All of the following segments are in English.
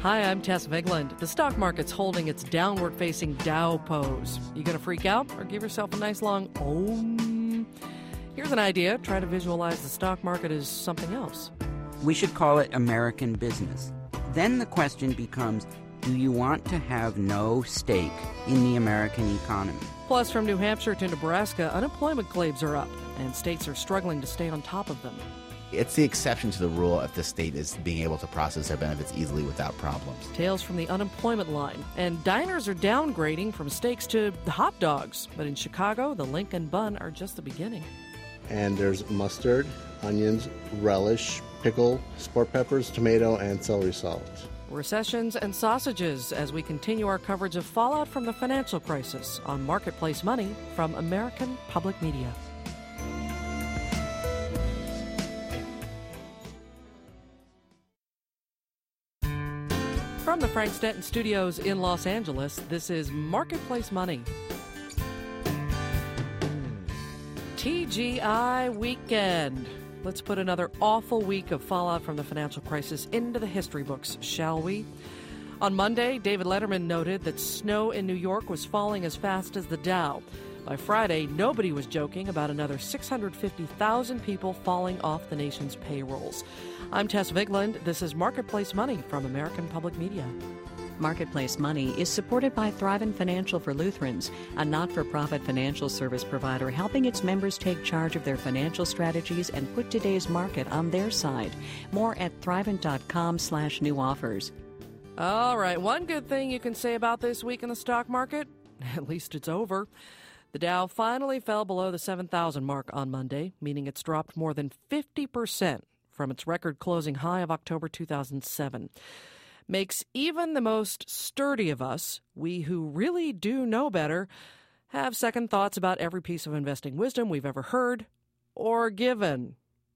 Hi, I'm Tess Vigland. The stock market's holding its downward-facing Dow pose. You gonna freak out or give yourself a nice long Om? Here's an idea. Try to visualize the stock market as something else. We should call it American business. Then the question becomes, do you want to have no stake in the American economy? Plus, from New Hampshire to Nebraska, unemployment claims are up, and states are struggling to stay on top of them. It's the exception to the rule if the state is being able to process their benefits easily without problems. Tales from the unemployment line. And diners are downgrading from steaks to hot dogs. But in Chicago, the Lincoln bun are just the beginning. And there's mustard, onions, relish, pickle, sport peppers, tomato, and celery salt. Recessions and sausages as we continue our coverage of fallout from the financial crisis on Marketplace Money from American Public Media. From the Frank Stanton Studios in Los Angeles, this is Marketplace Money. TGI Weekend. Let's put another awful week of fallout from the financial crisis into the history books, shall we? On Monday, David Letterman noted that snow in New York was falling as fast as the Dow. By Friday, nobody was joking about another 650,000 people falling off the nation's payrolls. I'm Tess Vigland. This is Marketplace Money from American Public Media. Marketplace Money is supported by Thrivent Financial for Lutherans, a not-for-profit financial service provider helping its members take charge of their financial strategies and put today's market on their side. More at thrivent.com/new offers. All right, one good thing you can say about this week in the stock market, at least it's over. The Dow finally fell below the 7,000 mark on Monday, meaning it's dropped more than 50% from its record closing high of October 2007. Makes even the most sturdy of us, we who really do know better, have second thoughts about every piece of investing wisdom we've ever heard or given.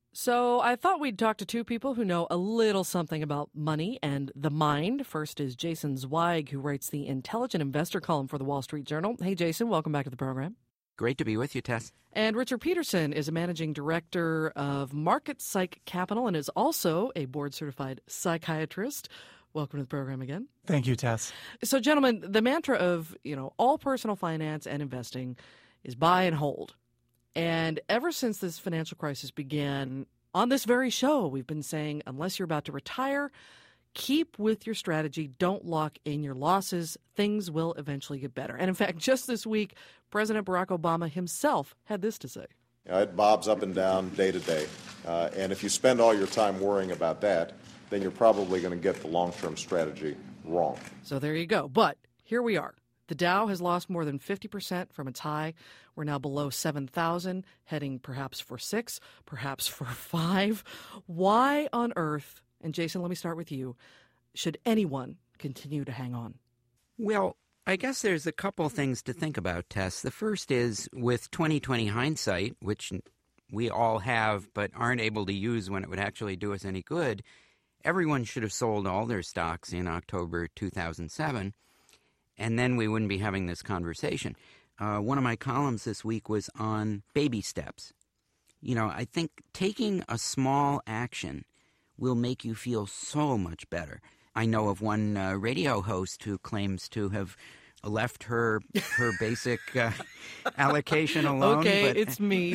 So I thought we'd talk to two people who know a little something about money and the mind. First is Jason Zweig, who writes the Intelligent Investor column for the Wall Street Journal. Hey, Jason, welcome back to the program. Great to be with you, Tess. And Richard Peterson is a managing director of Market Psych Capital and is also a board-certified psychiatrist. Welcome to the program again. Thank you, Tess. So, gentlemen, the mantra of, all personal finance and investing is buy and hold. And ever since this financial crisis began, on this very show, we've been saying, unless you're about to retire, keep with your strategy. Don't lock in your losses. Things will eventually get better. And in fact, just this week, President Barack Obama himself had this to say. It bobs up and down day to day. And if you spend all your time worrying about that, then you're probably going to get the long-term strategy wrong. So there you go. But here we are. The Dow has lost more than 50% from its high. We're now below 7,000, heading perhaps for 6, perhaps for 5. Why on earth, and Jason, let me start with you, should anyone continue to hang on? Well, I guess there's a couple things to think about, Tess. The first is with 20/20 hindsight, which we all have but aren't able to use when it would actually do us any good, everyone should have sold all their stocks in October 2007. And then we wouldn't be having this conversation. One of my columns this week was on baby steps. I think taking a small action will make you feel so much better. I know of one radio host who claims to have left her basic allocation alone. Okay, it's me.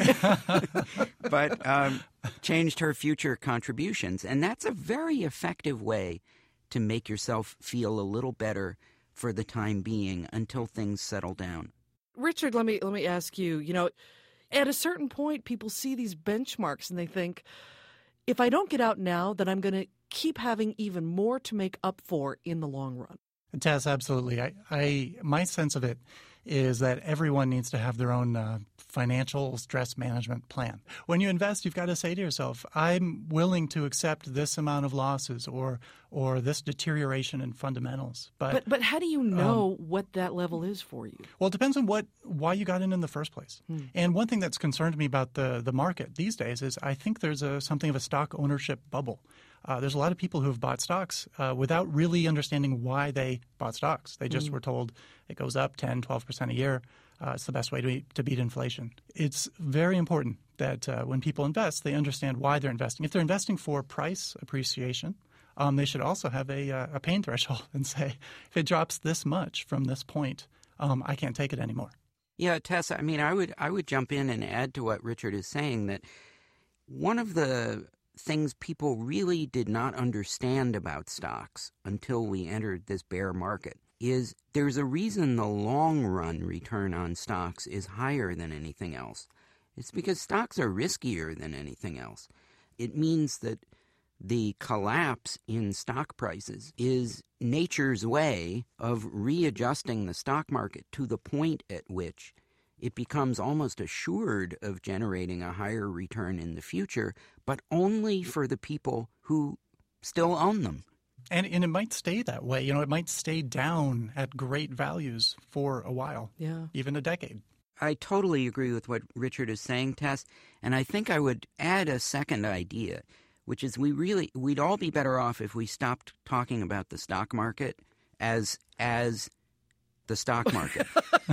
but changed her future contributions. And that's a very effective way to make yourself feel a little better for the time being until things settle down. Richard, let me ask you, at a certain point, people see these benchmarks and they think, if I don't get out now, then I'm going to keep having even more to make up for in the long run. Tess, absolutely. My sense of it is that everyone needs to have their own financial stress management plan. When you invest, you've got to say to yourself, I'm willing to accept this amount of losses or this deterioration in fundamentals. But how do you know what that level is for you? Well, it depends on why you got in the first place. And one thing that's concerned me about the market these days is I think there's something of a stock ownership bubble. There's a lot of people who have bought stocks without really understanding why they bought stocks. They just were told it goes up 10, 12% a year. It's the best way to beat inflation. It's very important that when people invest, they understand why they're investing. If they're investing for price appreciation they should also have a pain threshold and say, if it drops this much from this point, I can't take it anymore. Yeah, Tess, I mean, I would jump in and add to what Richard is saying, that one of the things people really did not understand about stocks until we entered this bear market is there's a reason the long-run return on stocks is higher than anything else. It's because stocks are riskier than anything else. It means that the collapse in stock prices is nature's way of readjusting the stock market to the point at which it becomes almost assured of generating a higher return in the future, but only for the people who still own them. And it might stay that way. It might stay down at great values for a while, even a decade. I totally agree with what Richard is saying, Tess, and I think I would add a second idea, which is we'd all be better off if we stopped talking about the stock market as the stock market.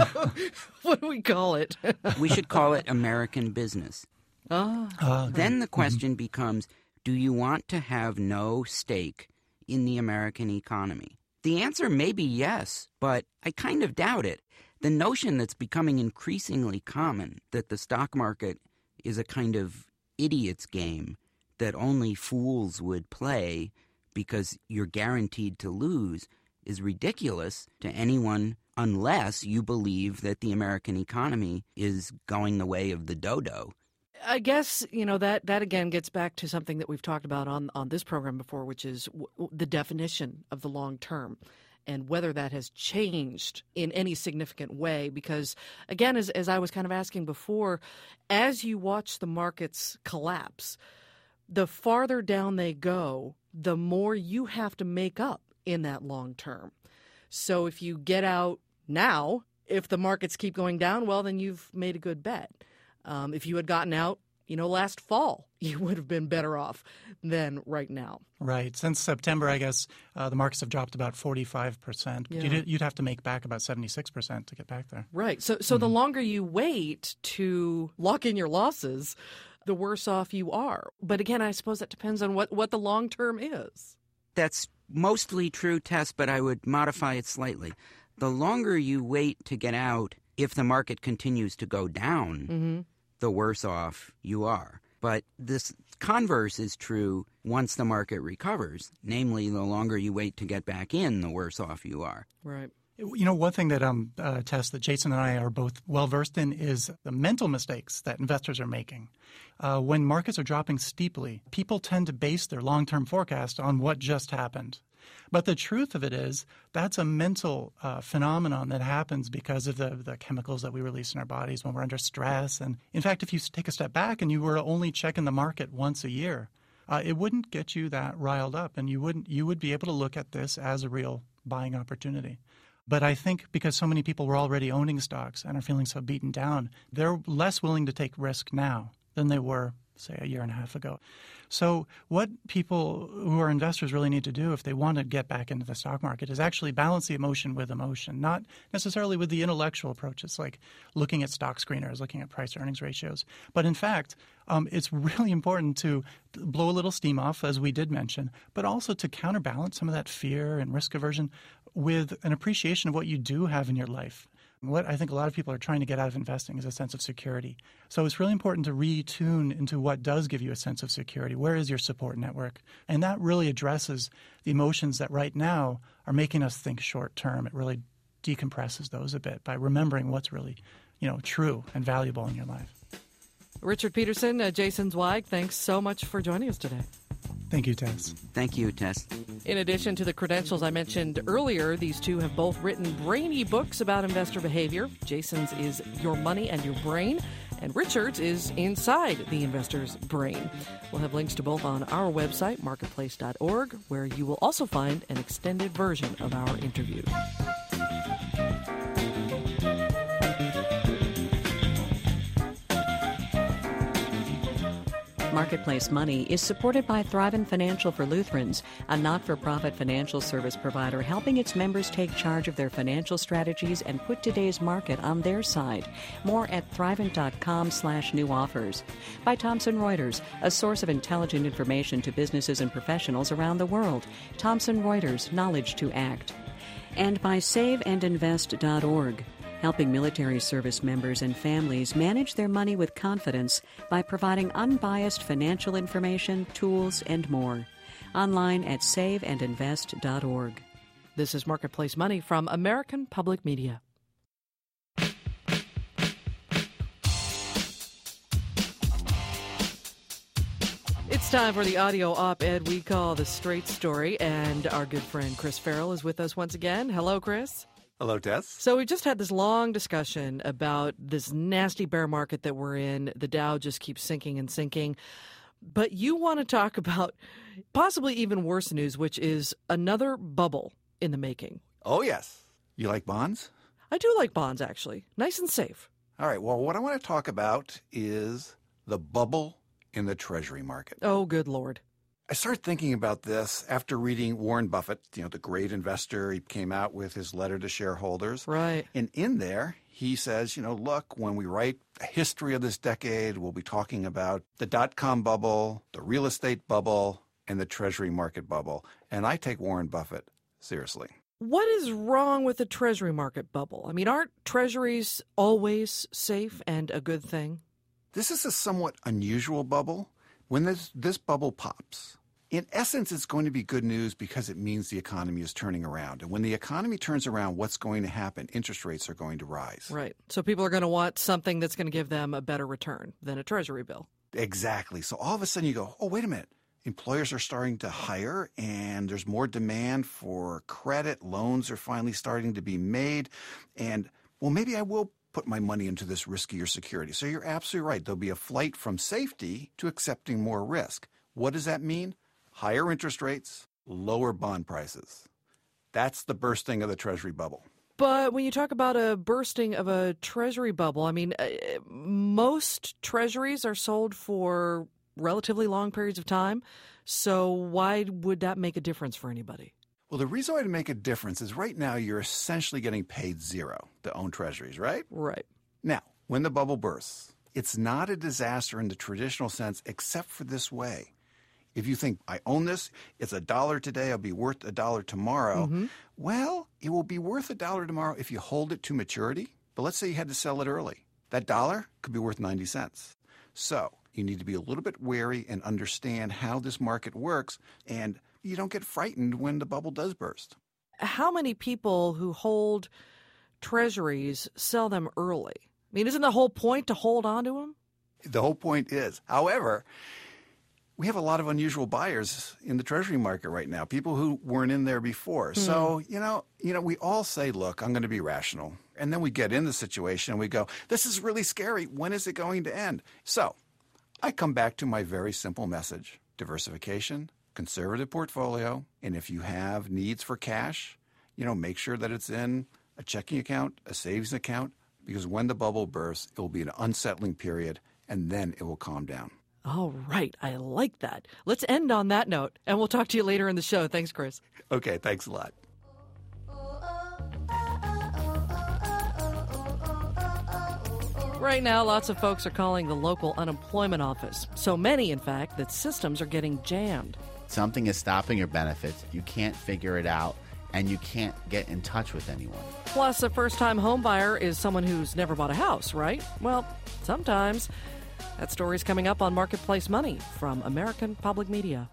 What do we call it? We should call it American business. Then the question becomes, do you want to have no stake in the American economy? The answer may be yes, but I kind of doubt it. The notion that's becoming increasingly common that the stock market is a kind of idiot's game that only fools would play because you're guaranteed to lose is ridiculous to anyone unless you believe that the American economy is going the way of the dodo. I guess, that again gets back to something that we've talked about on this program before, which is the definition of the long term and whether that has changed in any significant way. Because, again, as I was kind of asking before, as you watch the markets collapse, the farther down they go, the more you have to make up in that long term. So if you get out now, if the markets keep going down, well, then you've made a good bet. If you had gotten out, last fall, you would have been better off than right now. Right. Since September, I guess, the markets have dropped about 45%. Yeah. You'd have to make back about 76% to get back there. Right. So the longer you wait to lock in your losses, the worse off you are. But again, I suppose that depends on what the long term is. That's mostly true, Tess, but I would modify it slightly. The longer you wait to get out, if the market continues to go down, the worse off you are. But this converse is true once the market recovers. Namely, the longer you wait to get back in, the worse off you are. Right. One thing that Tess, that Jason and I are both well-versed in is the mental mistakes that investors are making. When markets are dropping steeply, people tend to base their long-term forecast on what just happened. But the truth of it is that's a mental phenomenon that happens because of the chemicals that we release in our bodies when we're under stress. And in fact, if you take a step back and you were only checking the market once a year, it wouldn't get you that riled up, and you would be able to look at this as a real buying opportunity. But I think because so many people were already owning stocks and are feeling so beaten down, they're less willing to take risk now than they were, say, a year and a half ago. So what people who are investors really need to do if they want to get back into the stock market is actually balance the emotion with emotion, not necessarily with the intellectual approaches like looking at stock screeners, looking at price-earnings ratios. But in fact, it's really important to blow a little steam off, as we did mention, but also to counterbalance some of that fear and risk aversion with an appreciation of what you do have in your life. What I think a lot of people are trying to get out of investing is a sense of security. So it's really important to retune into what does give you a sense of security. Where is your support network? And that really addresses the emotions that right now are making us think short term. It really decompresses those a bit by remembering what's really, true and valuable in your life. Richard Peterson, Jason Zweig, thanks so much for joining us today. Thank you, Tess. Thank you, Tess. In addition to the credentials I mentioned earlier, these two have both written brainy books about investor behavior. Jason's is Your Money and Your Brain, and Richard's is Inside the Investor's Brain. We'll have links to both on our website, marketplace.org, where you will also find an extended version of our interview. Marketplace Money is supported by Thrivent Financial for Lutherans, a not-for-profit financial service provider helping its members take charge of their financial strategies and put today's market on their side. More at thrivent.com/new offers. By Thomson Reuters, a source of intelligent information to businesses and professionals around the world. Thomson Reuters, knowledge to act. And by saveandinvest.org, helping military service members and families manage their money with confidence by providing unbiased financial information, tools, and more. Online at saveandinvest.org. This is Marketplace Money from American Public Media. It's time for the audio op-ed we call The Straight Story, and our good friend Chris Farrell is with us once again. Hello, Chris. Hello, Tess. So we just had this long discussion about this nasty bear market that we're in. The Dow just keeps sinking and sinking. But you want to talk about possibly even worse news, which is another bubble in the making. Oh, yes. You like bonds? I do like bonds, actually. Nice and safe. All right. Well, what I want to talk about is the bubble in the Treasury market. Oh, good Lord. I started thinking about this after reading Warren Buffett, the great investor. He came out with his letter to shareholders. Right. And in there, he says, look, when we write a history of this decade, we'll be talking about the dot-com bubble, the real estate bubble, and the Treasury market bubble. And I take Warren Buffett seriously. What is wrong with the Treasury market bubble? I mean, aren't Treasuries always safe and a good thing? This is a somewhat unusual bubble. When this bubble pops, in essence, it's going to be good news because it means the economy is turning around. And when the economy turns around, what's going to happen? Interest rates are going to rise. Right. So people are going to want something that's going to give them a better return than a Treasury bill. Exactly. So all of a sudden you go, oh, wait a minute. Employers are starting to hire and there's more demand for credit. Loans are finally starting to be made. And, well, maybe I will put my money into this riskier security. So you're absolutely right. There'll be a flight from safety to accepting more risk. What does that mean? Higher interest rates, lower bond prices. That's the bursting of the Treasury bubble. But when you talk about a bursting of a Treasury bubble, I mean, most Treasuries are sold for relatively long periods of time. So why would that make a difference for anybody? Well, the reason why it make a difference is right now you're essentially getting paid zero to own Treasuries, right? Right. Now, when the bubble bursts, it's not a disaster in the traditional sense except for this way. If you think, I own this, it's $1 today, it'll be worth $1 tomorrow. Mm-hmm. Well, it will be worth $1 tomorrow if you hold it to maturity. But let's say you had to sell it early. That $1 could be worth 90 cents. So you need to be a little bit wary and understand how this market works, and you don't get frightened when the bubble does burst. How many people who hold Treasuries sell them early? I mean, isn't the whole point to hold on to them? The whole point is. However, we have a lot of unusual buyers in the Treasury market right now, people who weren't in there before. So, we all say, look, I'm going to be rational. And then we get in the situation and we go, this is really scary. When is it going to end? So I come back to my very simple message: diversification, conservative portfolio, and if you have needs for cash, make sure that it's in a checking account, a savings account, because when the bubble bursts, it will be an unsettling period, and then it will calm down. All right. I like that. Let's end on that note, and we'll talk to you later in the show. Thanks, Chris. Okay, thanks a lot. Right now, lots of folks are calling the local unemployment office. So many, in fact, that systems are getting jammed. Something is stopping your benefits. You can't figure it out, and you can't get in touch with anyone. Plus, a first-time home buyer is someone who's never bought a house, right? Well, sometimes. That story's coming up on Marketplace Money from American Public Media.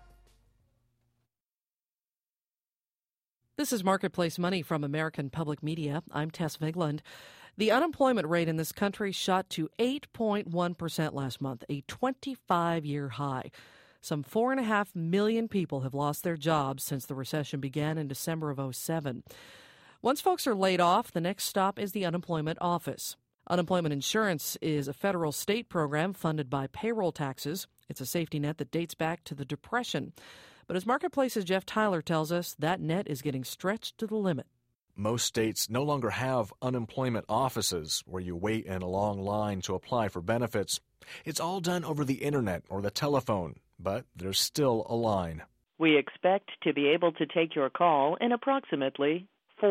This is Marketplace Money from American Public Media. I'm Tess Vigland. The unemployment rate in this country shot to 8.1% last month, a 25-year high. Some 4.5 million people have lost their jobs since the recession began in December of 2007. Once folks are laid off, the next stop is the unemployment office. Unemployment insurance is a federal state program funded by payroll taxes. It's a safety net that dates back to the Depression. But as Marketplace's Jeff Tyler tells us, that net is getting stretched to the limit. Most states no longer have unemployment offices where you wait in a long line to apply for benefits. It's all done over the internet or the telephone, but there's still a line. We expect to be able to take your call in approximately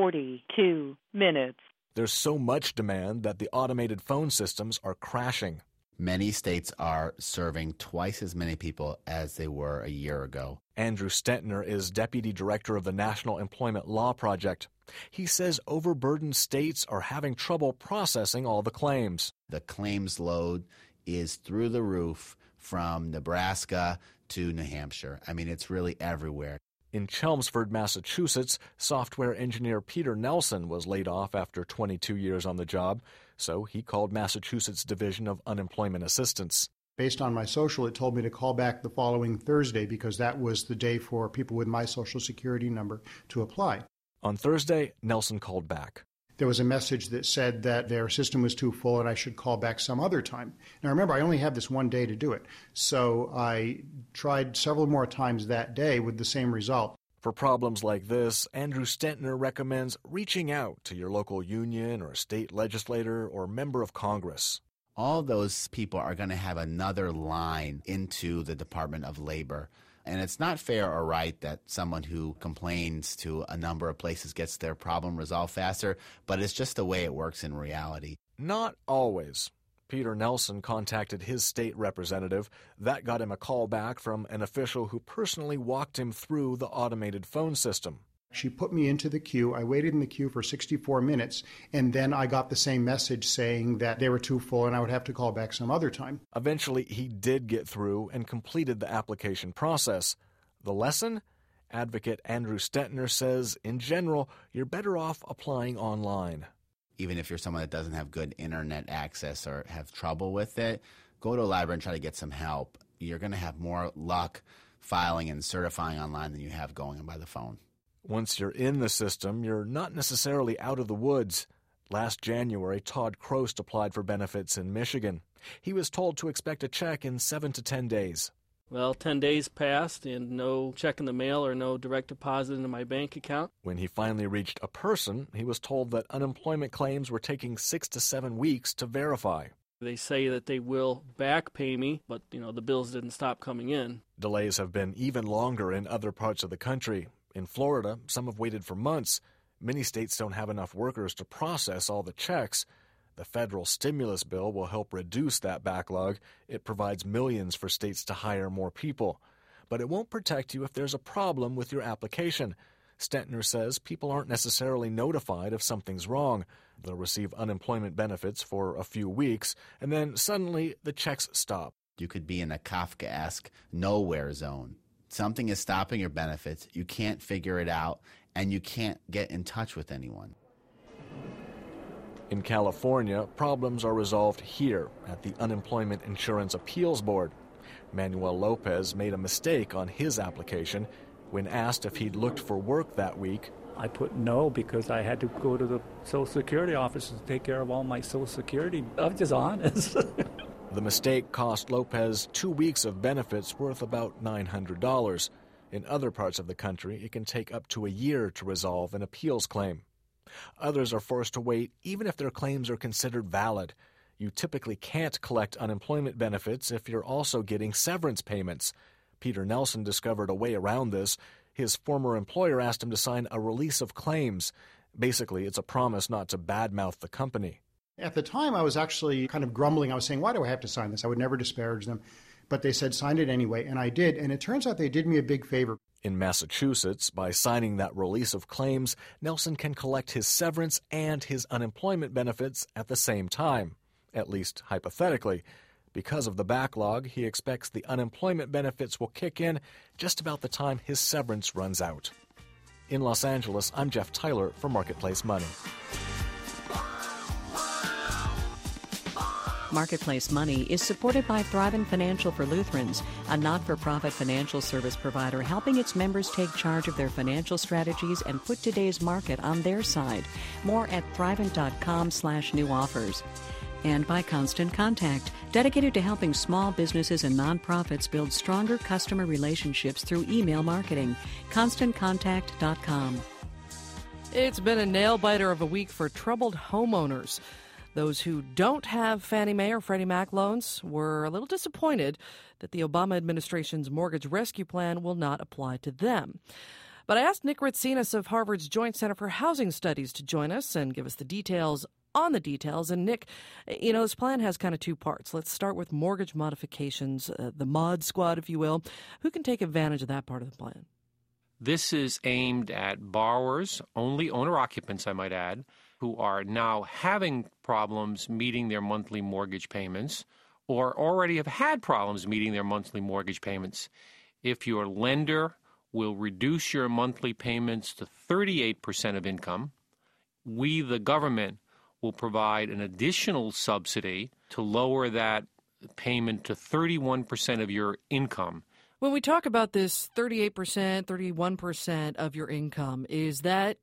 42 minutes. There's so much demand that the automated phone systems are crashing. Many states are serving twice as many people as they were a year ago. Andrew Stentner is Deputy Director of the National Employment Law Project. He says overburdened states are having trouble processing all the claims. The claims load is through the roof from Nebraska to New Hampshire. I mean, it's really everywhere. In Chelmsford, Massachusetts, software engineer Peter Nelson was laid off after 22 years on the job, so he called Massachusetts Division of Unemployment Assistance. Based on my social, it told me to call back the following Thursday because that was the day for people with my Social Security number to apply. On Thursday, Nelson called back. There was a message that said that their system was too full and I should call back some other time. Now remember, I only had this one day to do it, so I tried several more times that day with the same result. For problems like this, Andrew Stentner recommends reaching out to your local union or state legislator or member of Congress. All those people are going to have another line into the Department of Labor. And it's not fair or right that someone who complains to a number of places gets their problem resolved faster, but it's just the way it works in reality. Not always. Peter Nelson contacted his state representative. That got him a call back from an official who personally walked him through the automated phone system. She put me into the queue. I waited in the queue for 64 minutes, and then I got the same message saying that they were too full and I would have to call back some other time. Eventually, he did get through and completed the application process. The lesson? Advocate Andrew Stentner says, in general, you're better off applying online. Even if you're someone that doesn't have good internet access or have trouble with it, go to a library and try to get some help. You're going to have more luck filing and certifying online than you have going by the phone. Once you're in the system, you're not necessarily out of the woods. Last January, Todd Crost applied for benefits in Michigan. He was told to expect a check in 7 to 10 days. Well, 10 days passed and no check in the mail or no direct deposit into my bank account. When he finally reached a person, he was told that unemployment claims were taking 6 to 7 weeks to verify. They say that they will back pay me, but, the bills didn't stop coming in. Delays have been even longer in other parts of the country. In Florida, some have waited for months. Many states don't have enough workers to process all the checks. The federal stimulus bill will help reduce that backlog. It provides millions for states to hire more people. But it won't protect you if there's a problem with your application. Stentner says people aren't necessarily notified if something's wrong. They'll receive unemployment benefits for a few weeks, and then suddenly the checks stop. You could be in a Kafkaesque nowhere zone. Something is stopping your benefits, you can't figure it out, and you can't get in touch with anyone. In California, problems are resolved here at the Unemployment Insurance Appeals Board. Manuel Lopez made a mistake on his application. When asked if he'd looked for work that week, I put no because I had to go to the Social Security office to take care of all my Social Security. I'm just honest. The mistake cost Lopez 2 weeks of benefits worth about $900. In other parts of the country, it can take up to a year to resolve an appeals claim. Others are forced to wait even if their claims are considered valid. You typically can't collect unemployment benefits if you're also getting severance payments. Peter Nelson discovered a way around this. His former employer asked him to sign a release of claims. Basically, it's a promise not to badmouth the company. At the time, I was actually kind of grumbling. I was saying, why do I have to sign this? I would never disparage them. But they said, sign it anyway, and I did. And it turns out they did me a big favor. In Massachusetts, by signing that release of claims, Nelson can collect his severance and his unemployment benefits at the same time, at least hypothetically. Because of the backlog, he expects the unemployment benefits will kick in just about the time his severance runs out. In Los Angeles, I'm Jeff Tyler for Marketplace Money. Marketplace Money is supported by Thrivent Financial for Lutherans, a not-for-profit financial service provider helping its members take charge of their financial strategies and put today's market on their side. More at thrivent.com/new offers. And by Constant Contact, dedicated to helping small businesses and nonprofits build stronger customer relationships through email marketing. ConstantContact.com. It's been a nail-biter of a week for troubled homeowners. Those who don't have Fannie Mae or Freddie Mac loans were a little disappointed that the Obama administration's mortgage rescue plan will not apply to them. But I asked Nick Ritsinas of Harvard's Joint Center for Housing Studies to join us and give us the details on the details. And Nick, this plan has kind of two parts. Let's start with mortgage modifications, the mod squad, if you will. Who can take advantage of that part of the plan? This is aimed at borrowers, only owner-occupants, I might add, who are now having problems meeting their monthly mortgage payments or already have had problems meeting their monthly mortgage payments. If your lender will reduce your monthly payments to 38% of income, we, the government, will provide an additional subsidy to lower that payment to 31% of your income. When we talk about this 38%, 31% of your income, is that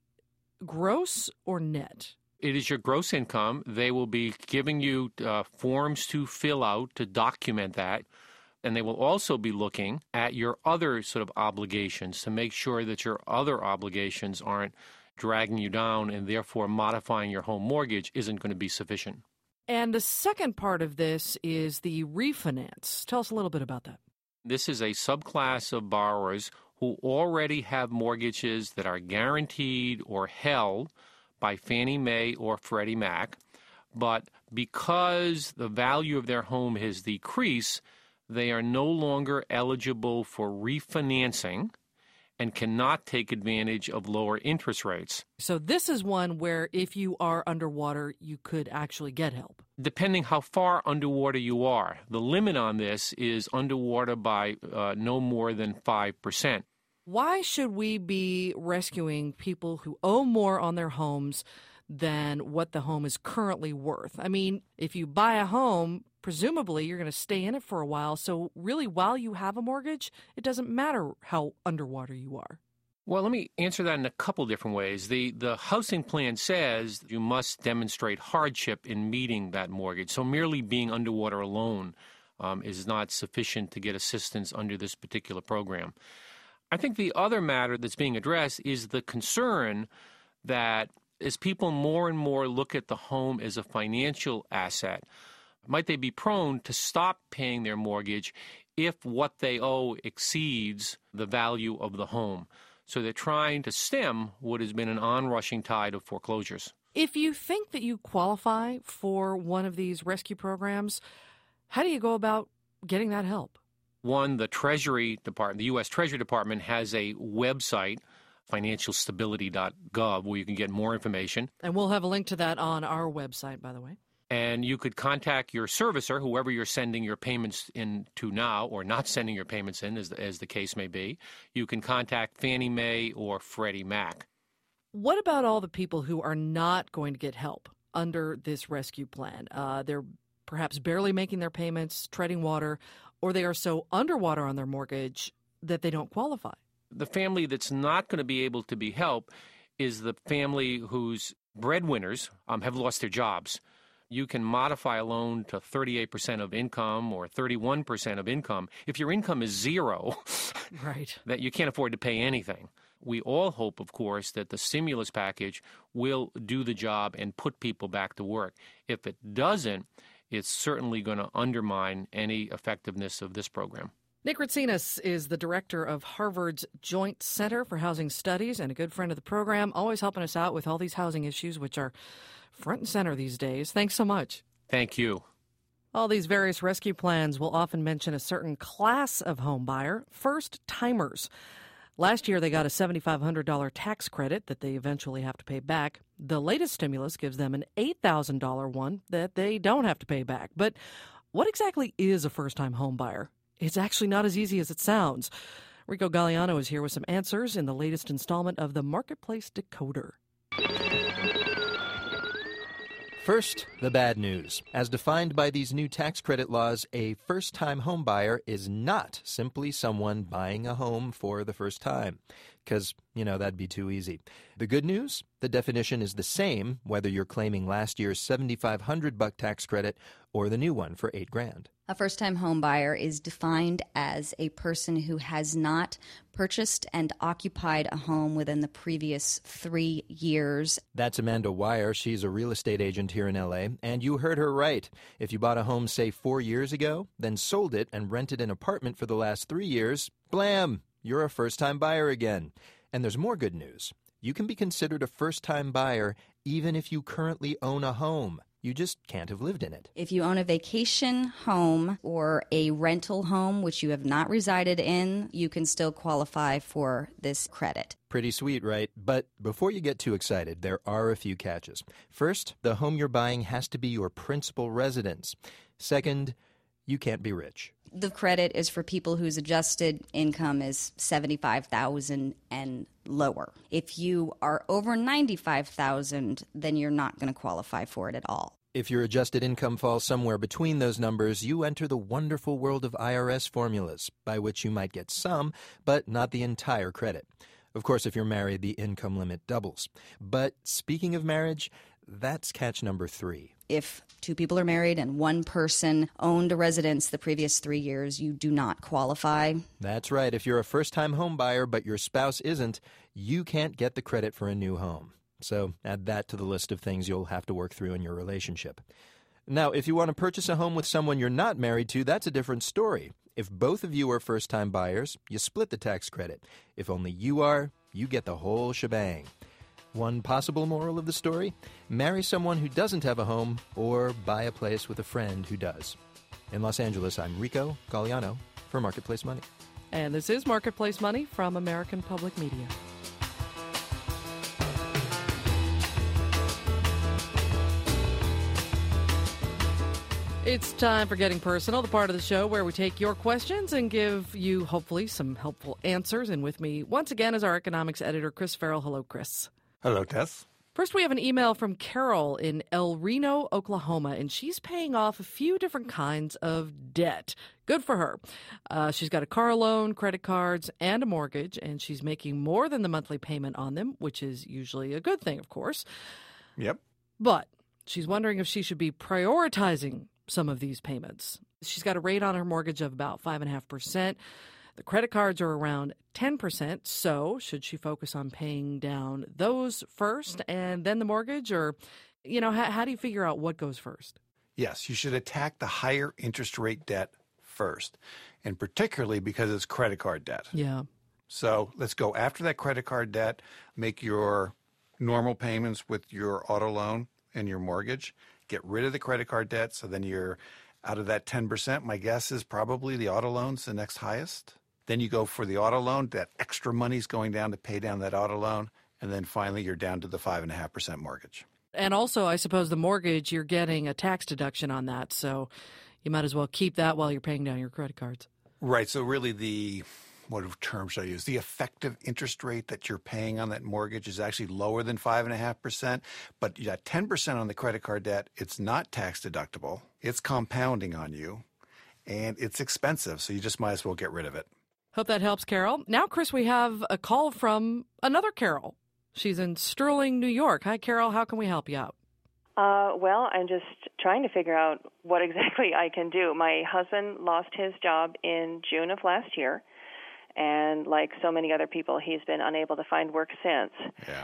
gross or net? It is your gross income. They will be giving you forms to fill out to document that. And they will also be looking at your other sort of obligations to make sure that your other obligations aren't dragging you down and therefore modifying your home mortgage isn't going to be sufficient. And the second part of this is the refinance. Tell us a little bit about that. This is a subclass of borrowers who already have mortgages that are guaranteed or held by Fannie Mae or Freddie Mac, but because the value of their home has decreased, they are no longer eligible for refinancing and cannot take advantage of lower interest rates. So this is one where if you are underwater, you could actually get help. Depending how far underwater you are. The limit on this is underwater by no more than 5%. Why should we be rescuing people who owe more on their homes than what the home is currently worth? I mean, if you buy a home, presumably you're going to stay in it for a while. So really, while you have a mortgage, it doesn't matter how underwater you are. Well, let me answer that in a couple different ways. The housing plan says you must demonstrate hardship in meeting that mortgage. So merely being underwater alone is not sufficient to get assistance under this particular program. I think the other matter that's being addressed is the concern that as people more and more look at the home as a financial asset, might they be prone to stop paying their mortgage if what they owe exceeds the value of the home? So they're trying to stem what has been an onrushing tide of foreclosures. If you think that you qualify for one of these rescue programs, how do you go about getting that help? One, the Treasury Department, the U.S. Treasury Department has a website, financialstability.gov, where you can get more information. And we'll have a link to that on our website, by the way. And you could contact your servicer, whoever you're sending your payments in to now or not sending your payments in, as the case may be. You can contact Fannie Mae or Freddie Mac. What about all the people who are not going to get help under this rescue plan? They're perhaps barely making their payments, treading water, or they are so underwater on their mortgage that they don't qualify. The family that's not going to be able to be helped is the family whose breadwinners have lost their jobs. You can modify a loan to 38% of income or 31% of income. If your income is zero, right, that you can't afford to pay anything. We all hope, of course, that the stimulus package will do the job and put people back to work. If it doesn't, it's certainly going to undermine any effectiveness of this program. Nick Ritsinas is the director of Harvard's Joint Center for Housing Studies and a good friend of the program, always helping us out with all these housing issues, which are front and center these days. Thanks so much. Thank you. All these various rescue plans will often mention a certain class of home buyer, first-timers. Last year, they got a $7,500 tax credit that they eventually have to pay back. The latest stimulus gives them an $8,000 one that they don't have to pay back. But what exactly is a first-time home buyer? It's actually not as easy as it sounds. Rico Galliano is here with some answers in the latest installment of the Marketplace Decoder. First, the bad news. As defined by these new tax credit laws, a first-time home buyer is not simply someone buying a home for the first time. because, that'd be too easy. The good news? The definition is the same whether you're claiming last year's $7,500 tax credit or the new one for $8,000. A first-time home buyer is defined as a person who has not purchased and occupied a home within the previous 3 years. That's Amanda Wire. She's a real estate agent here in L.A., and you heard her right. If you bought a home, say, 4 years ago, then sold it and rented an apartment for the last 3 years, blam! You're a first-time buyer again. And there's more good news. You can be considered a first-time buyer even if you currently own a home. You just can't have lived in it. If you own a vacation home or a rental home which you have not resided in, you can still qualify for this credit. Pretty sweet, right? But before you get too excited, there are a few catches. First, the home you're buying has to be your principal residence. Second, you can't be rich. The credit is for people whose adjusted income is $75,000 and lower. If you are over $95,000, then you're not going to qualify for it at all. If your adjusted income falls somewhere between those numbers, you enter the wonderful world of IRS formulas, by which you might get some, but not the entire credit. Of course, if you're married, the income limit doubles. But speaking of marriage, that's catch number 3. If 2 people are married and 1 person owned a residence the previous 3 years, you do not qualify. That's right. If you're a first-time home buyer but your spouse isn't, you can't get the credit for a new home. So add that to the list of things you'll have to work through in your relationship. Now, if you want to purchase a home with someone you're not married to, that's a different story. If both of you are first-time buyers, you split the tax credit. If only you are, you get the whole shebang. One possible moral of the story? Marry someone who doesn't have a home or buy a place with a friend who does. In Los Angeles, I'm Rico Galliano for Marketplace Money. And this is Marketplace Money from American Public Media. It's time for Getting Personal, the part of the show where we take your questions and give you, hopefully, some helpful answers. And with me, once again, is our economics editor, Chris Farrell. Hello, Chris. Hello, Tess. First, we have an email from Carol in El Reno, Oklahoma, and she's paying off a few different kinds of debt. Good for her. She's got a car loan, credit cards, and a mortgage, and she's making more than the monthly payment on them, which is usually a good thing, of course. Yep. But she's wondering if she should be prioritizing some of these payments. She's got a rate on her mortgage of about 5.5%. The credit cards are around 10%, so should she focus on paying down those first and then the mortgage? Or, how do you figure out what goes first? Yes, you should attack the higher interest rate debt first, and particularly because it's credit card debt. Yeah. So let's go after that credit card debt, make your normal payments with your auto loan and your mortgage, get rid of the credit card debt, so then you're out of that 10%. My guess is probably the auto loan's the next highest. Then you go for the auto loan. That extra money's going down to pay down that auto loan. And then finally, you're down to the 5.5% mortgage. And also, I suppose the mortgage, you're getting a tax deduction on that. So you might as well keep that while you're paying down your credit cards. Right. So really what term should I use? The effective interest rate that you're paying on that mortgage is actually lower than 5.5%. But you got 10% on the credit card debt. It's not tax deductible. It's compounding on you. And it's expensive. So you just might as well get rid of it. Hope that helps, Carol. Now, Chris, we have a call from another Carol. She's in Sterling, New York. Hi, Carol. How can we help you out? Well, I'm just trying to figure out what exactly I can do. My husband lost his job in June of last year, and like so many other people, he's been unable to find work since. Yeah.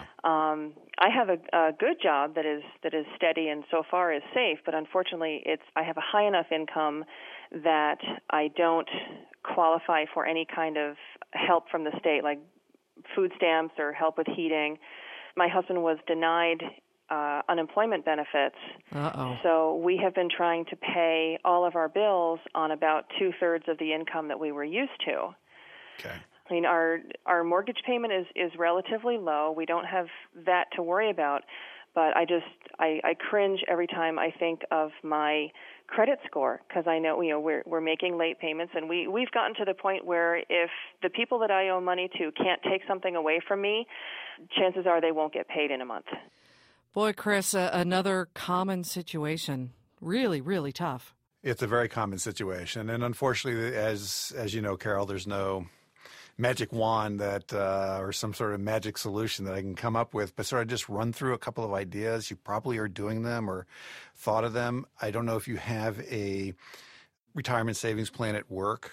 I have a good job that is steady and so far is safe, but unfortunately, I have a high enough income that I don't qualify for any kind of help from the state, like food stamps or help with heating. My husband was denied unemployment benefits. Uh-oh. So we have been trying to pay all of our bills on about 2/3 of the income that we were used to. Okay. I mean, our mortgage payment is relatively low. We don't have that to worry about, but I cringe every time I think of my credit score, because I know we're making late payments, and we've gotten to the point where if the people that I owe money to can't take something away from me, chances are they won't get paid in a month. Boy, Chris, another common situation. Really, really tough. It's a very common situation, and unfortunately, as you know, Carol, there's no magic wand that or some sort of magic solution that I can come up with, but sort of just run through a couple of ideas. You probably are doing them or thought of them. I don't know if you have a retirement savings plan at work,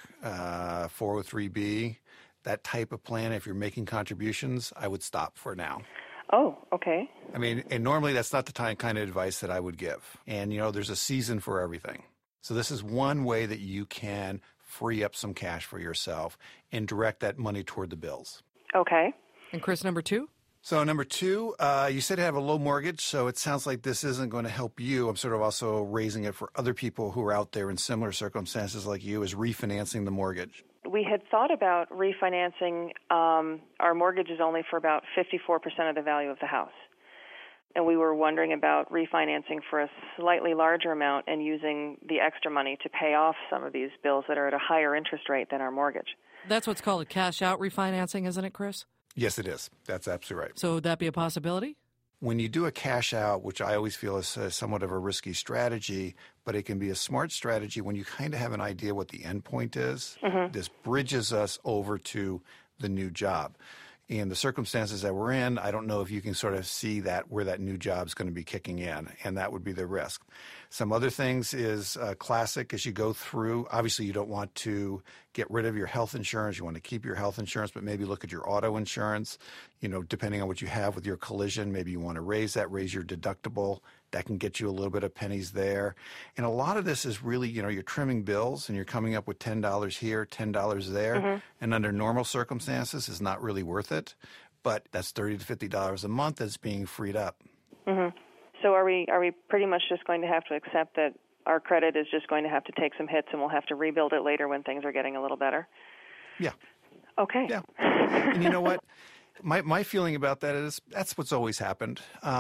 403B, that type of plan. If you're making contributions, I would stop for now. Oh, okay. I mean, and normally that's not the kind of advice that I would give. And, there's a season for everything. So this is one way that you can free up some cash for yourself and direct that money toward the bills. Okay. And Chris, number 2? So number 2, you said you have a low mortgage, so it sounds like this isn't going to help you. I'm sort of also raising it for other people who are out there in similar circumstances like you, is refinancing the mortgage. We had thought about refinancing. Our mortgage is only for about 54% of the value of the house. And we were wondering about refinancing for a slightly larger amount and using the extra money to pay off some of these bills that are at a higher interest rate than our mortgage. That's what's called a cash-out refinancing, isn't it, Chris? Yes, it is. That's absolutely right. So would that be a possibility? When you do a cash out, which I always feel is somewhat of a risky strategy, but it can be a smart strategy when you kind of have an idea what the end point is. Mm-hmm. This bridges us over to the new job. In the circumstances that we're in, I don't know if you can sort of see that where that new job is going to be kicking in, and that would be the risk. Some other things is classic as you go through. Obviously, you don't want to get rid of your health insurance. You want to keep your health insurance, but maybe look at your auto insurance. Depending on what you have with your collision, maybe you want to raise your deductible. That can get you a little bit of pennies there. And a lot of this is really, you're trimming bills and you're coming up with $10 here, $10 there. Mm-hmm. And under normal circumstances, is not really worth it. But that's $30 to $50 a month that's being freed up. Mm-hmm. So are we pretty much just going to have to accept that our credit is just going to have to take some hits and we'll have to rebuild it later when things are getting a little better? Yeah. Okay. Yeah. And you know what? My feeling about that is that's what's always happened.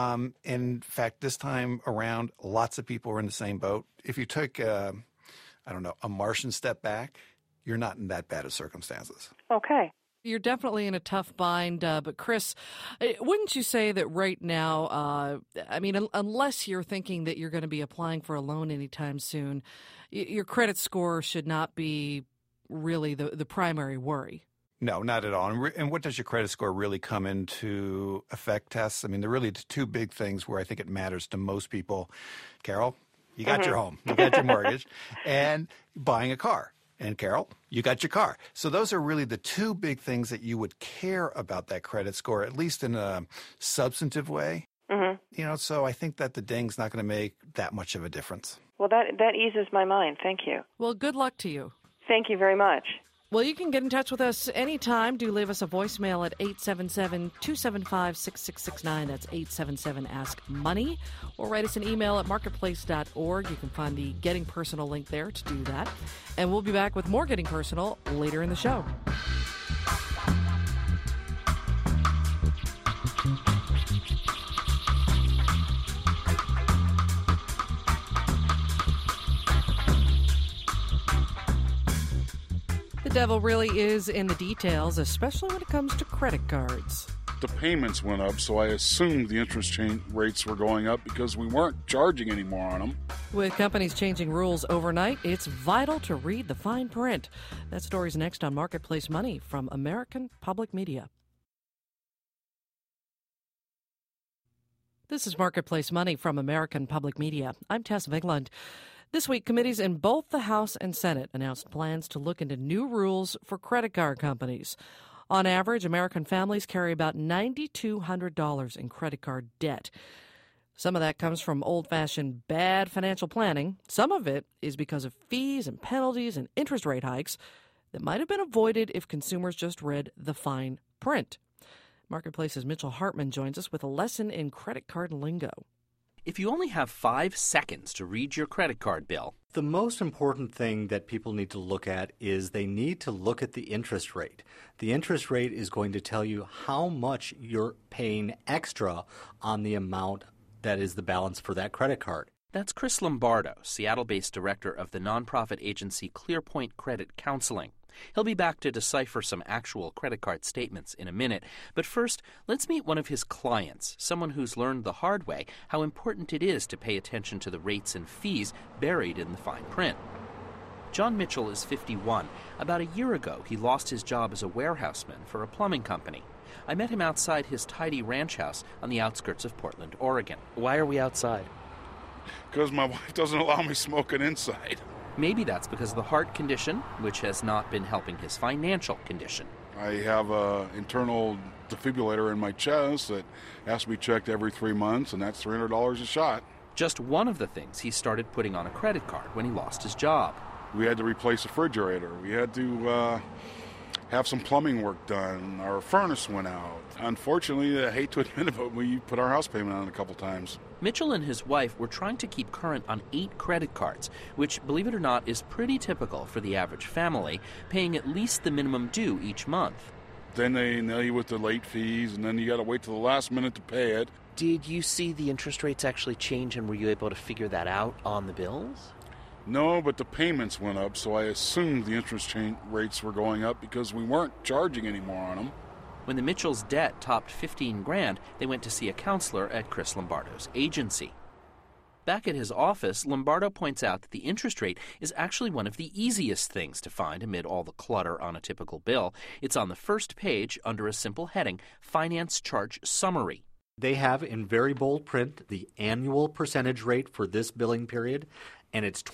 In fact, this time around, lots of people are in the same boat. If you took, a Martian step back, you're not in that bad of circumstances. Okay. You're definitely in a tough bind, but Chris, wouldn't you say that right now, unless you're thinking that you're going to be applying for a loan anytime soon, your credit score should not be really the primary worry? No, not at all. And what does your credit score really come into effect, Tess? I mean, there are really two big things where I think it matters to most people. Carol, you got your home, you got your mortgage, and buying a car. And Carol, you got your car. So those are really the two big things that you would care about that credit score, at least in a substantive way. Mm-hmm. So I think that the ding's not going to make that much of a difference. Well, that eases my mind. Thank you. Well, good luck to you. Thank you very much. Well, you can get in touch with us anytime. Do leave us a voicemail at 877-275-6669. That's 877-ASK-MONEY. Or write us an email at marketplace.org. You can find the Getting Personal link there to do that. And we'll be back with more Getting Personal later in the show. The devil really is in the details, especially when it comes to credit cards. The payments went up, so I assumed the interest rates were going up because we weren't charging anymore on them. With companies changing rules overnight, it's vital to read the fine print. That story's next on Marketplace Money from American Public Media. This is Marketplace Money from American Public Media. I'm Tess Vigland. This week, committees in both the House and Senate announced plans to look into new rules for credit card companies. On average, American families carry about $9,200 in credit card debt. Some of that comes from old-fashioned bad financial planning. Some of it is because of fees and penalties and interest rate hikes that might have been avoided if consumers just read the fine print. Marketplace's Mitchell Hartman joins us with a lesson in credit card lingo. If you only have 5 seconds to read your credit card bill, the most important thing that people need to look at is they need to look at the interest rate. The interest rate is going to tell you how much you're paying extra on the amount that is the balance for that credit card. That's Chris Lombardo, Seattle-based director of the nonprofit agency ClearPoint Credit Counseling. He'll be back to decipher some actual credit card statements in a minute. But first, let's meet one of his clients, someone who's learned the hard way how important it is to pay attention to the rates and fees buried in the fine print. John Mitchell is 51. About a year ago, he lost his job as a warehouseman for a plumbing company. I met him outside his tidy ranch house on the outskirts of Portland, Oregon. Why are we outside? Because my wife doesn't allow me smoking inside. Maybe that's because of the heart condition, which has not been helping his financial condition. I have an internal defibrillator in my chest that has to be checked every 3 months, and that's $300 a shot. Just one of the things he started putting on a credit card when he lost his job. We had to replace a refrigerator. We had to have some plumbing work done. Our furnace went out. Unfortunately, I hate to admit it, but we put our house payment on a couple times. Mitchell and his wife were trying to keep current on 8 credit cards, which, believe it or not, is pretty typical for the average family, paying at least the minimum due each month. Then they nail you with the late fees, and then you got to wait till the last minute to pay it. Did you see the interest rates actually change, and were you able to figure that out on the bills? No, but the payments went up, so I assumed the interest rates were going up because we weren't charging anymore on them. When the Mitchells' debt topped $15,000, they went to see a counselor at Chris Lombardo's agency. Back at his office, Lombardo points out that the interest rate is actually one of the easiest things to find amid all the clutter on a typical bill. It's on the first page under a simple heading, Finance Charge Summary. They have in very bold print the annual percentage rate for this billing period, and it's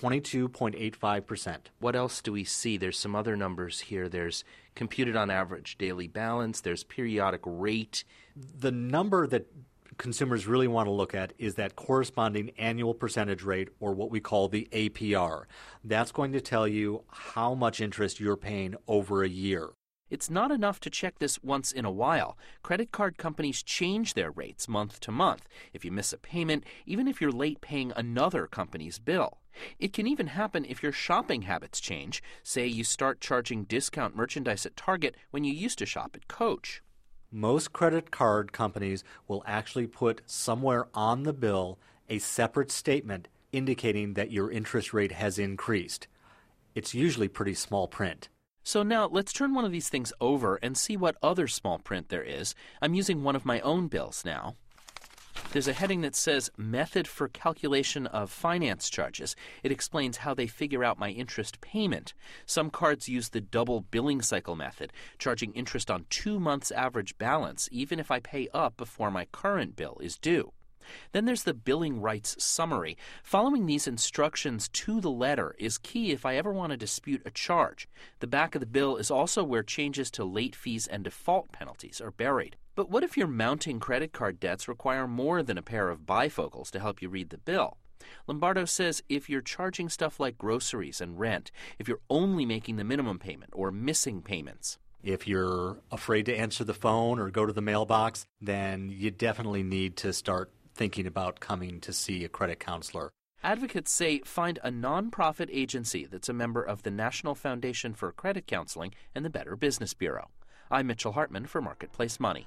22.85%. What else do we see? There's some other numbers here. There's computed on average daily balance. There's periodic rate. The number that consumers really want to look at is that corresponding annual percentage rate, or what we call the APR. That's going to tell you how much interest you're paying over a year. It's not enough to check this once in a while. Credit card companies change their rates month to month if you miss a payment, even if you're late paying another company's bill. It can even happen if your shopping habits change. Say you start charging discount merchandise at Target when you used to shop at Coach. Most credit card companies will actually put somewhere on the bill a separate statement indicating that your interest rate has increased. It's usually pretty small print. So now let's turn one of these things over and see what other small print there is. I'm using one of my own bills now. There's a heading that says Method for Calculation of Finance Charges. It explains how they figure out my interest payment. Some cards use the double billing cycle method, charging interest on 2 months' average balance, even if I pay up before my current bill is due. Then there's the billing rights summary. Following these instructions to the letter is key if I ever want to dispute a charge. The back of the bill is also where changes to late fees and default penalties are buried. But what if your mounting credit card debts require more than a pair of bifocals to help you read the bill? Lombardo says if you're charging stuff like groceries and rent, if you're only making the minimum payment or missing payments. If you're afraid to answer the phone or go to the mailbox, then you definitely need to start thinking about coming to see a credit counselor. Advocates say find a nonprofit agency that's a member of the National Foundation for Credit Counseling and the Better Business Bureau. I'm Mitchell Hartman for Marketplace Money.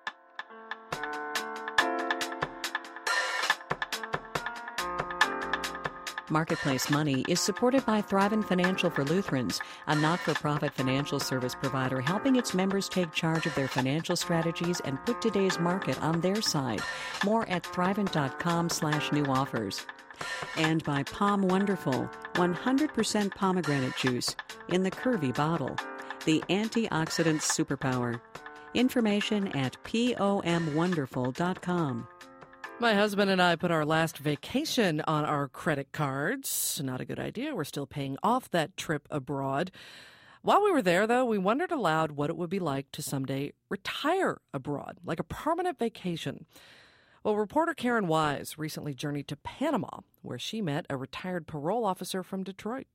Marketplace Money is supported by Thrivent Financial for Lutherans, a not-for-profit financial service provider helping its members take charge of their financial strategies and put today's market on their side. More at thrivent.com/new offers. And by Palm Wonderful, 100% pomegranate juice in the curvy bottle. The antioxidant superpower. Information at pomwonderful.com. My husband and I put our last vacation on our credit cards. Not a good idea. We're still paying off that trip abroad. While we were there, though, we wondered aloud what it would be like to someday retire abroad, like a permanent vacation. Well, reporter Karen Wise recently journeyed to Panama, where she met a retired parole officer from Detroit.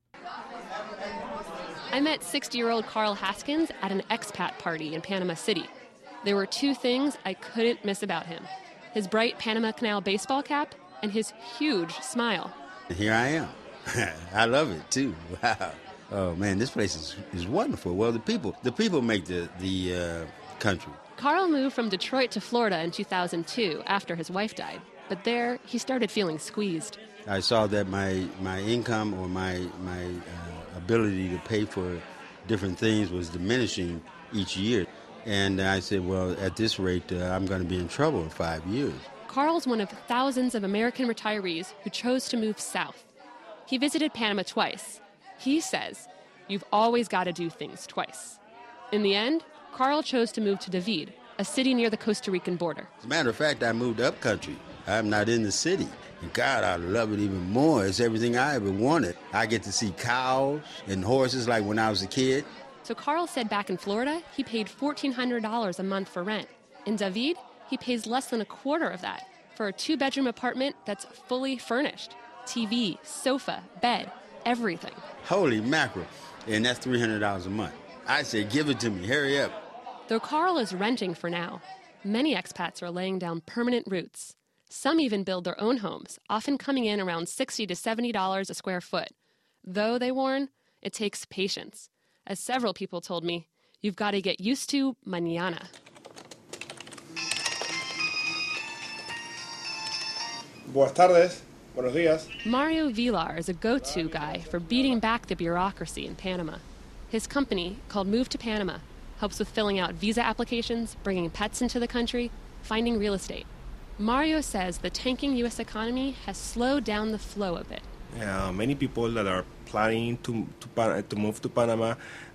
I met 60-year-old Carl Haskins at an expat party in Panama City. There were 2 things I couldn't miss about him: his bright Panama Canal baseball cap and his huge smile. Here I am. I love it, too. Wow. Oh, man, this place is wonderful. Well, the people make the country. Carl moved from Detroit to Florida in 2002 after his wife died. But there, he started feeling squeezed. I saw that my income or my ability to pay for different things was diminishing each year. And I said, well, at this rate, I'm going to be in trouble in 5 years. Carl's one of thousands of American retirees who chose to move south. He visited Panama twice. He says you've always got to do things twice. In the end, Carl chose to move to David, a city near the Costa Rican border. As a matter of fact, I moved up country. I'm not in the city. And God, I love it even more. It's everything I ever wanted. I get to see cows and horses like when I was a kid. So Carl said back in Florida, he paid $1,400 a month for rent. In David, he pays less than a quarter of that for a 2-bedroom apartment that's fully furnished. TV, sofa, bed, everything. Holy mackerel. And that's $300 a month. I said, give it to me. Hurry up. Though Carl is renting for now, many expats are laying down permanent roots. Some even build their own homes, often coming in around $60 to $70 a square foot. Though, they warn, it takes patience. As several people told me, you've got to get used to mañana. Buenas tardes. Buenos días. Mario Villar is a go-to guy for beating back the bureaucracy in Panama. His company, called Move to Panama, helps with filling out visa applications, bringing pets into the country, finding real estate. Mario says the tanking U.S. economy has slowed down the flow a bit. Many people that are planning to move to Panama,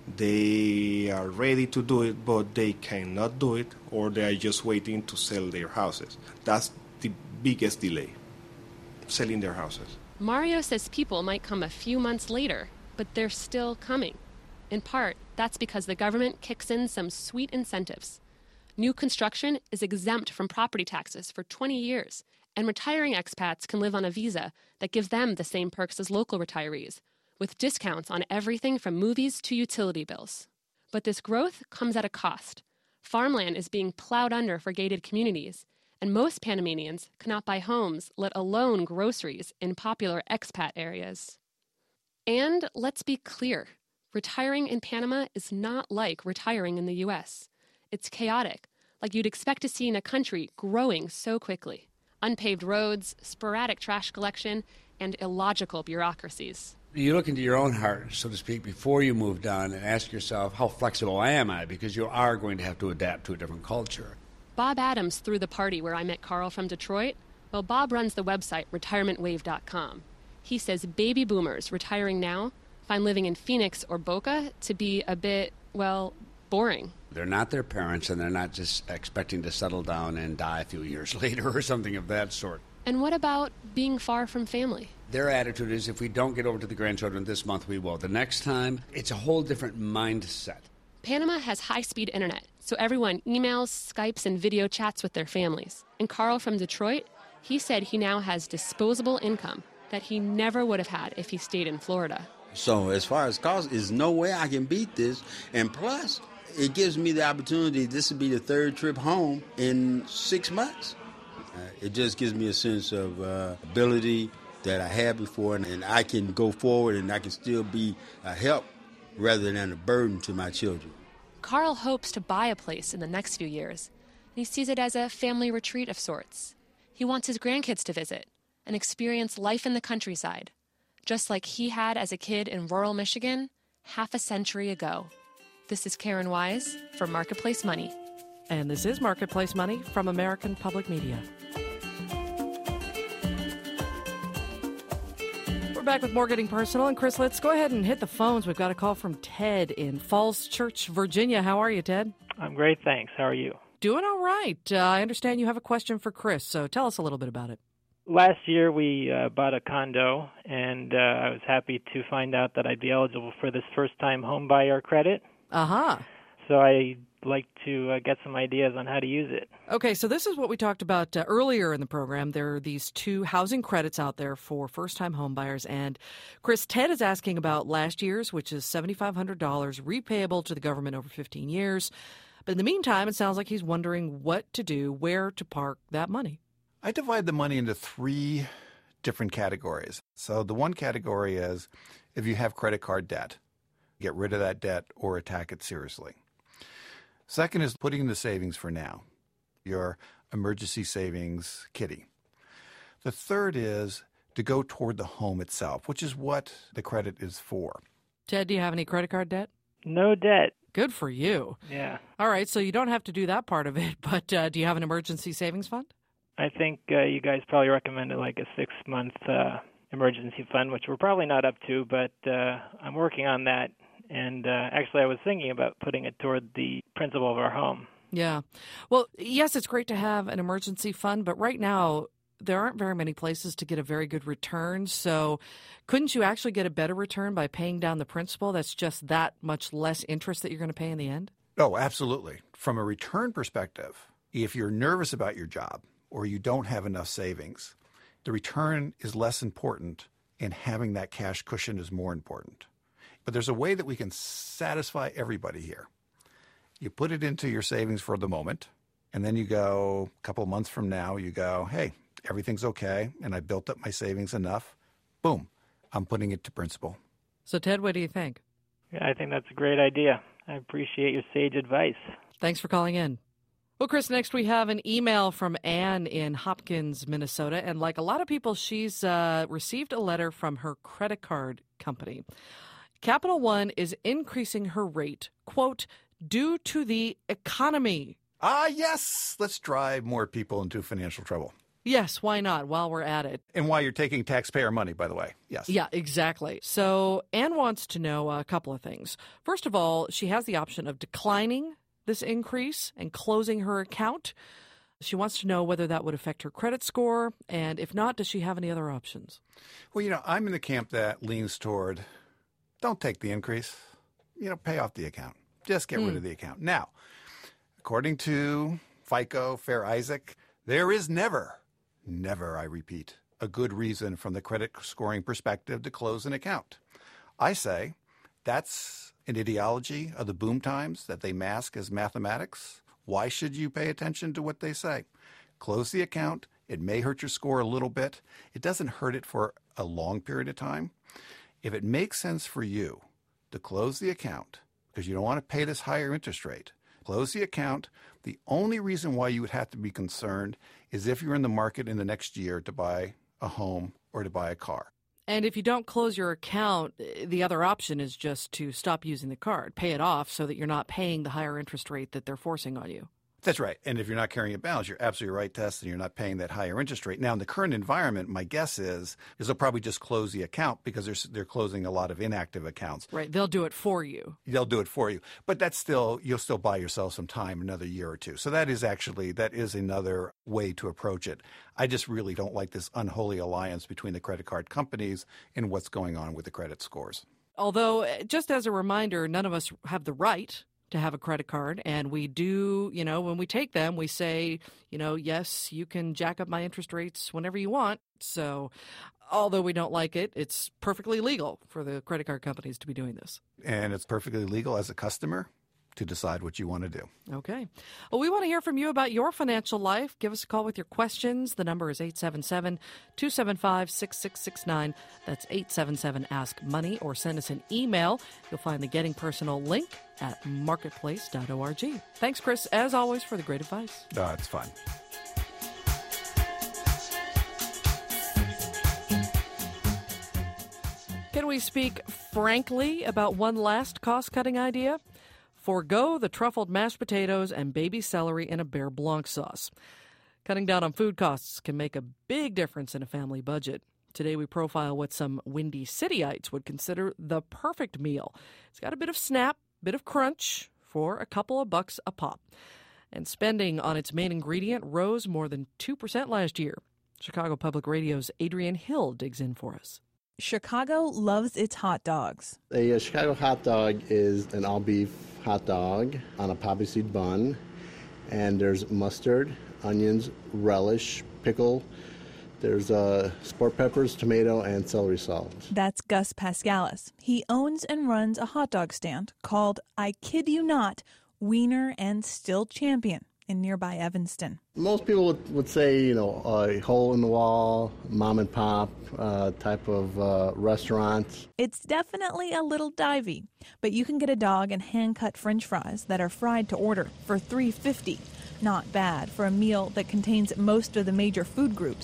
they are ready to do it, but they cannot do it, or they are just waiting to sell their houses. That's the biggest delay, selling their houses. Mario says people might come a few months later, but they're still coming. In part, that's because the government kicks in some sweet incentives. New construction is exempt from property taxes for 20 years, and retiring expats can live on a visa that gives them the same perks as local retirees, with discounts on everything from movies to utility bills. But this growth comes at a cost. Farmland is being plowed under for gated communities, and most Panamanians cannot buy homes, let alone groceries, in popular expat areas. And let's be clear, retiring in Panama is not like retiring in the U.S. It's chaotic, like you'd expect to see in a country growing so quickly. Unpaved roads, sporadic trash collection, and illogical bureaucracies. You look into your own heart, so to speak, before you move down and ask yourself, how flexible am I? Because you are going to have to adapt to a different culture. Bob Adams threw the party where I met Carl from Detroit. Well, Bob runs the website retirementwave.com. He says baby boomers retiring now find living in Phoenix or Boca to be a bit, well, boring. They're not their parents, and they're not just expecting to settle down and die a few years later or something of that sort. And what about being far from family? Their attitude is, if we don't get over to the grandchildren this month, we will. The next time, it's a whole different mindset. Panama has high-speed internet, so everyone emails, Skypes, and video chats with their families. And Carl from Detroit, he said he now has disposable income that he never would have had if he stayed in Florida. So as far as cost, there's no way I can beat this. And plus, it gives me the opportunity. This will be the third trip home in 6 months. It just gives me a sense of ability that I had before, and I can go forward and I can still be a help rather than a burden to my children. Carl hopes to buy a place in the next few years. He sees it as a family retreat of sorts. He wants his grandkids to visit and experience life in the countryside, just like he had as a kid in rural Michigan half a century ago. This is Karen Wise for Marketplace Money. And this is Marketplace Money from American Public Media. We're back with more Getting Personal. And Chris, let's go ahead and hit the phones. We've got a call from Ted in Falls Church, Virginia. How are you, Ted? I'm great, thanks. How are you? Doing all right. I understand you have a question for Chris, so tell us a little bit about it. Last year we bought a condo, and I was happy to find out that I'd be eligible for this first-time home buyer credit. Uh-huh. So I'd like to get some ideas on how to use it. Okay, so this is what we talked about earlier in the program. There are these 2 housing credits out there for first-time home buyers. And, Chris, Ted is asking about last year's, which is $7,500, repayable to the government over 15 years. But in the meantime, it sounds like he's wondering what to do, where to park that money. I divide the money into 3 different categories. So the one category is if you have credit card debt, get rid of that debt or attack it seriously. Second is putting in the savings for now, your emergency savings kitty. The third is to go toward the home itself, which is what the credit is for. Ted, do you have any credit card debt? No debt. Good for you. Yeah. All right, so you don't have to do that part of it, but do you have an emergency savings fund? I think you guys probably recommended like a 6-month emergency fund, which we're probably not up to, but I'm working on that. And actually, I was thinking about putting it toward the principal of our home. Yeah. Well, yes, it's great to have an emergency fund, but right now there aren't very many places to get a very good return. So couldn't you actually get a better return by paying down the principal? That's just that much less interest that you're going to pay in the end? Oh, absolutely. From a return perspective, if you're nervous about your job or you don't have enough savings, the return is less important and having that cash cushion is more important. But there's a way that we can satisfy everybody here. You put it into your savings for the moment, and then you go a couple of months from now, you go, hey, everything's okay, and I built up my savings enough. Boom, I'm putting it to principal. So, Ted, what do you think? Yeah, I think that's a great idea. I appreciate your sage advice. Thanks for calling in. Well, Chris, next we have an email from Ann in Hopkins, Minnesota. And like a lot of people, she's received a letter from her credit card company. Capital One is increasing her rate, quote, due to the economy. Ah, yes. Let's drive more people into financial trouble. Yes, why not, while we're at it. And while you're taking taxpayer money, by the way. Yes. Yeah, exactly. So Anne wants to know a couple of things. First of all, she has the option of declining this increase and closing her account. She wants to know whether that would affect her credit score. And if not, does she have any other options? Well, I'm in the camp that leans toward don't take the increase. Pay off the account. Just get rid of the account. Now, according to FICO, Fair Isaac, there is never, I repeat, a good reason from the credit scoring perspective to close an account. I say that's an ideology of the boom times that they mask as mathematics. Why should you pay attention to what they say? Close the account. It may hurt your score a little bit. It doesn't hurt it for a long period of time. If it makes sense for you to close the account because you don't want to pay this higher interest rate, close the account. The only reason why you would have to be concerned is if you're in the market in the next year to buy a home or to buy a car. And if you don't close your account, the other option is just to stop using the card, pay it off so that you're not paying the higher interest rate that they're forcing on you. That's right. And if you're not carrying a balance, you're absolutely right, Tess, and you're not paying that higher interest rate. Now, in the current environment, my guess is they'll probably just close the account because they're closing a lot of inactive accounts. Right. They'll do it for you. They'll do it for you. But you'll still buy yourself some time, another year or two. So that is another way to approach it. I just really don't like this unholy alliance between the credit card companies and what's going on with the credit scores. Although, just as a reminder, none of us have the right to have a credit card. And we do, when we take them, we say, yes, you can jack up my interest rates whenever you want. So although we don't like it, it's perfectly legal for the credit card companies to be doing this. And it's perfectly legal as a customer to decide what you want to do. Okay. Well, we want to hear from you about your financial life. Give us a call with your questions. The number is 877-275-6669. That's 877-ASK-MONEY, or send us an email. You'll find the Getting Personal link at marketplace.org. Thanks, Chris, as always, for the great advice. It's fun. Can we speak frankly about one last cost-cutting idea? Forgo the truffled mashed potatoes and baby celery in a Beurre Blanc sauce. Cutting down on food costs can make a big difference in a family budget. Today we profile what some Windy Cityites would consider the perfect meal. It's got a bit of snap, bit of crunch for a couple of bucks a pop. And spending on its main ingredient rose more than 2% last year. Chicago Public Radio's Adrian Hill digs in for us. Chicago loves its hot dogs. A Chicago hot dog is an all-beef hot dog on a poppy seed bun, and there's mustard, onions, relish, pickle. There's sport peppers, tomato, and celery salt. That's Gus Pascalis. He owns and runs a hot dog stand called, I kid you not, Wiener and Still Champion in nearby Evanston. Most people would say, a hole-in-the-wall, mom-and-pop type of restaurant. It's definitely a little divey, but you can get a dog and hand-cut French fries that are fried to order for $3.50. Not bad for a meal that contains most of the major food groups.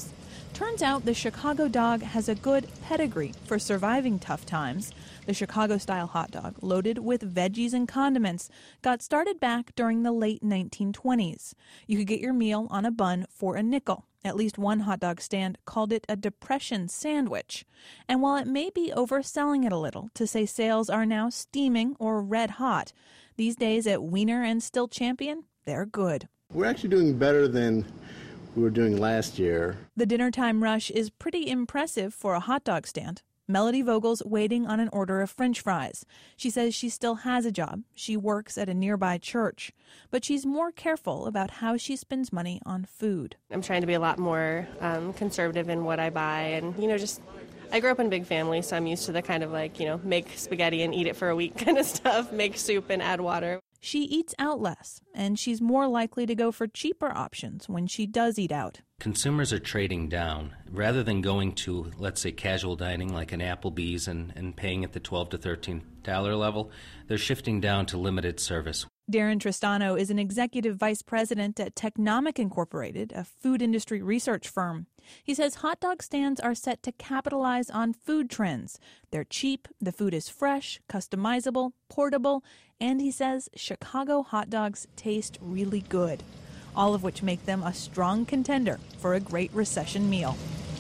Turns out the Chicago dog has a good pedigree for surviving tough times. The Chicago-style hot dog, loaded with veggies and condiments, got started back during the late 1920s. You could get your meal on a bun for a nickel. At least one hot dog stand called it a depression sandwich. And while it may be overselling it a little to say sales are now steaming or red hot, these days at Wiener and Still Champion, they're good. We're actually doing better than we were doing last year. The dinner time rush is pretty impressive for a hot dog stand. Melody Vogel's waiting on an order of French fries. She says she still has a job. She works at a nearby church. But she's more careful about how she spends money on food. I'm trying to be a lot more conservative in what I buy. And, I grew up in a big family, so I'm used to the kind of make spaghetti and eat it for a week kind of stuff, make soup and add water. She eats out less, and she's more likely to go for cheaper options when she does eat out. Consumers are trading down. Rather than going to, let's say, casual dining like an Applebee's and paying at the $12 to $13 level, they're shifting down to limited service. Darren Tristano is an executive vice president at Technomic Incorporated, a food industry research firm. He says hot dog stands are set to capitalize on food trends. They're cheap, the food is fresh, customizable, portable, and he says Chicago hot dogs taste really good, all of which make them a strong contender for a great recession meal.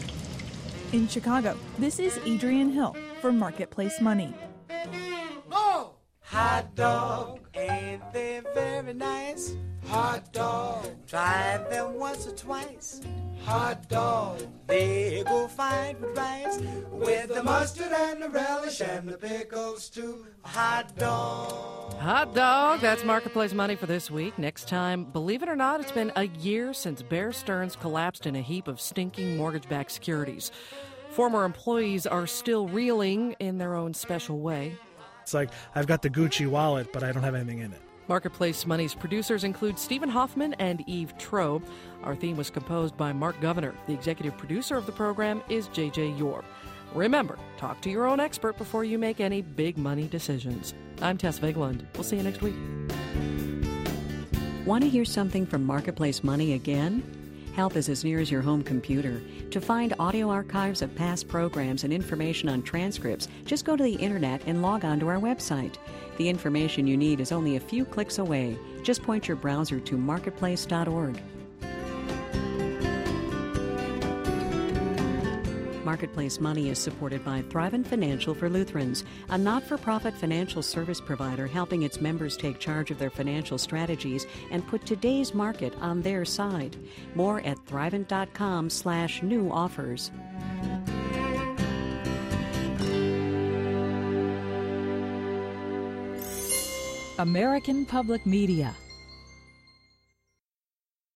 In Chicago, this is Adrienne Hill for Marketplace Money. Oh! Hot dog, ain't they very nice? Hot dog, try them once or twice. Hot dog, they go fine with rice, with the mustard and the relish and the pickles too. Hot dog. Hot dog, that's Marketplace Money for this week. Next time, believe it or not, it's been a year since Bear Stearns collapsed in a heap of stinking mortgage-backed securities. Former employees are still reeling in their own special way. It's like, I've got the Gucci wallet, but I don't have anything in it. Marketplace Money's producers include Stephen Hoffman and Eve Trobe. Our theme was composed by Mark Governor. The executive producer of the program is J.J. Yore. Remember, talk to your own expert before you make any big money decisions. I'm Tess Vigland. We'll see you next week. Want to hear something from Marketplace Money again? Help is as near as your home computer. To find audio archives of past programs and information on transcripts, just go to the internet and log on to our website. The information you need is only a few clicks away. Just point your browser to marketplace.org. Marketplace Money is supported by Thrivent Financial for Lutherans, a not-for-profit financial service provider helping its members take charge of their financial strategies and put today's market on their side. More at thrivent.com/new offers. American Public Media